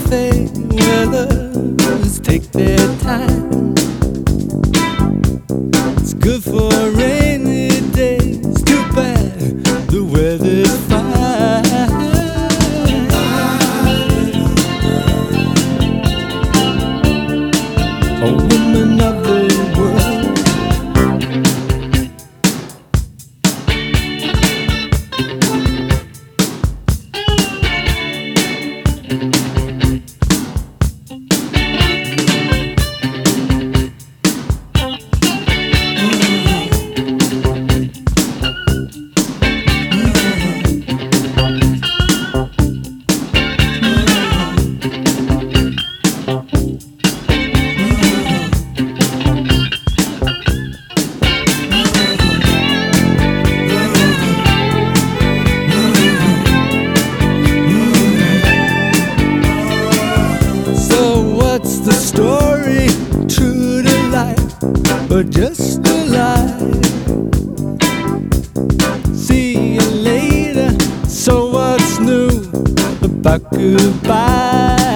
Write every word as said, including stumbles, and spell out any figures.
fade where others take their time. It's good for rainy days, too bad the weather's fine. A woman of the world. What's the story? True to life, or just a lie? See you later. So what's new about goodbye?